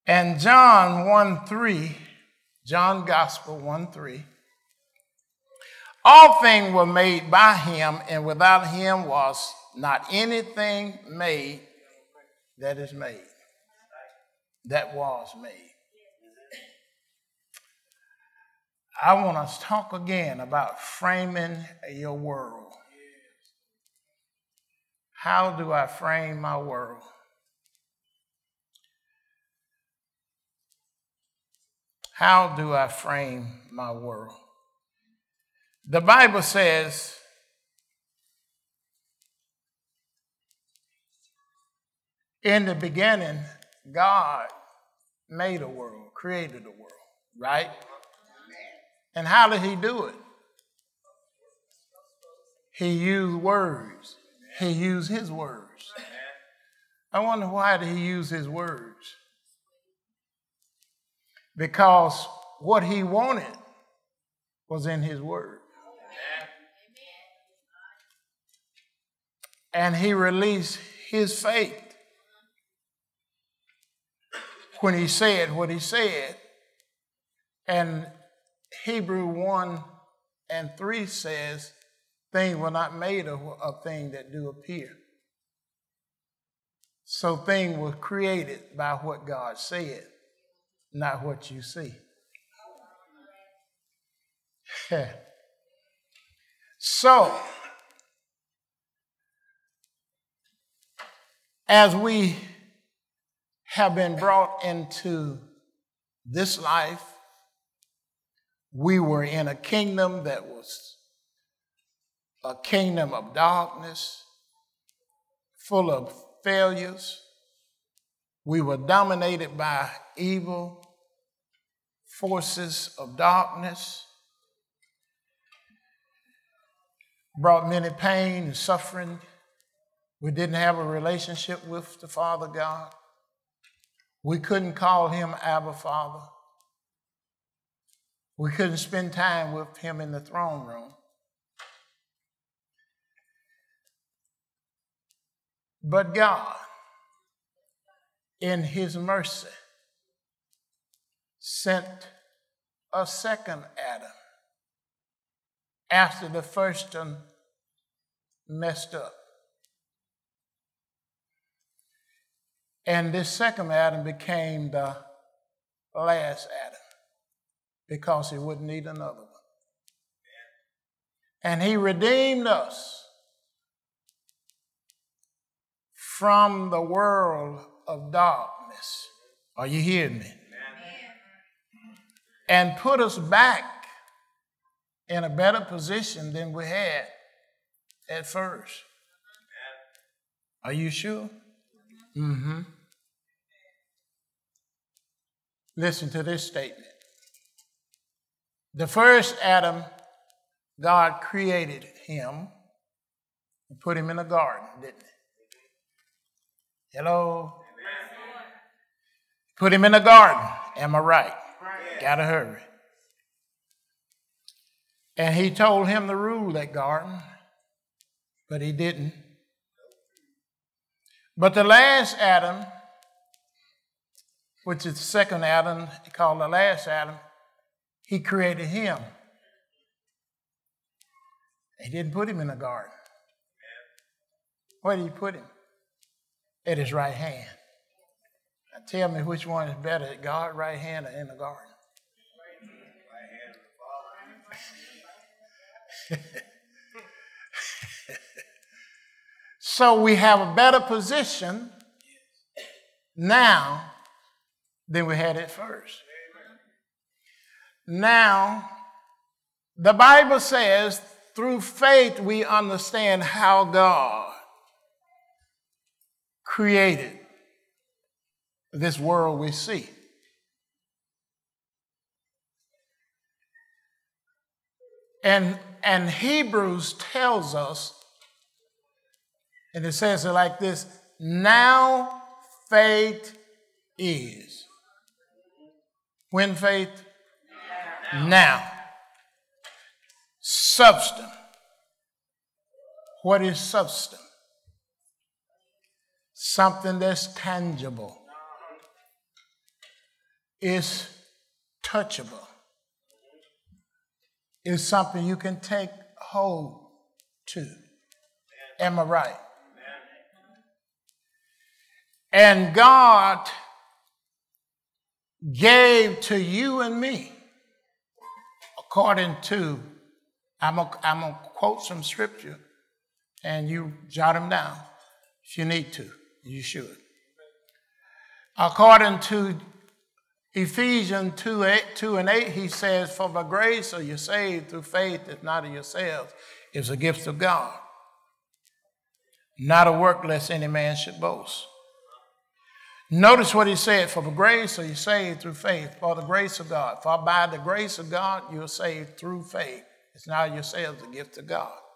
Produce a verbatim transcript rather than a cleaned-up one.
And John one three, John Gospel one three, all things were made by him, and without him was not anything made that is made, that was made. I want us to talk again about framing your world. How do I frame my world? How do I frame my world? The Bible says, in the beginning, God made a world, created a world, right? And how did he do it? He used words. He used his words. I wonder, why did he use his words? Because what he wanted was in his word. And he released his faith when he said what he said. And Hebrew one and three says, things were not made of a thing that do appear. So things were created by what God said, not what you see. So, as we have been brought into this life, we were in a kingdom that was a kingdom of darkness, full of failures. We were dominated by evil forces of darkness, brought many pain and suffering. We didn't have a relationship with the Father God. We couldn't call him Abba Father. We couldn't spend time with him in the throne room. But God, in his mercy, sent a second Adam after the first one messed up. And this second Adam became the last Adam because he wouldn't need another one. And he redeemed us from the world of darkness. Are you hearing me? Amen. And put us back in a better position than we had at first. Are you sure? Mm-hmm. Listen to this statement. The first Adam, God created him and put him in a garden, didn't he? Hello? Amen. Put him in a garden. Am I right? Right. Gotta hurry. And he told him to rule that garden, but he didn't. But the last Adam, which is the second Adam, called the last Adam, he created him. He didn't put him in a garden. Where did he put him? At his right hand. Now tell me which one is better, at God's right hand or in the garden? Right hand. So we have a better position now than we had at first. Now, the Bible says through faith we understand how God created this world we see. And, and Hebrews tells us, and it says it like this, now faith is. When faith? Now. Now. Substance. What is substance? Something that's tangible. is touchable. It's something you can take hold to. Am I right? And God gave to you and me, according to, I'm going I'm to quote some scripture, and you jot them down if you need to. You should. According to Ephesians two, eight, two and eight, he says, for by grace are you saved through faith, it's not of yourselves, it's a gift of God. Not a work lest any man should boast. Notice what he said, for by grace are you saved through faith, for the grace of God. For by the grace of God you are saved through faith. It's not yourselves, a gift of God.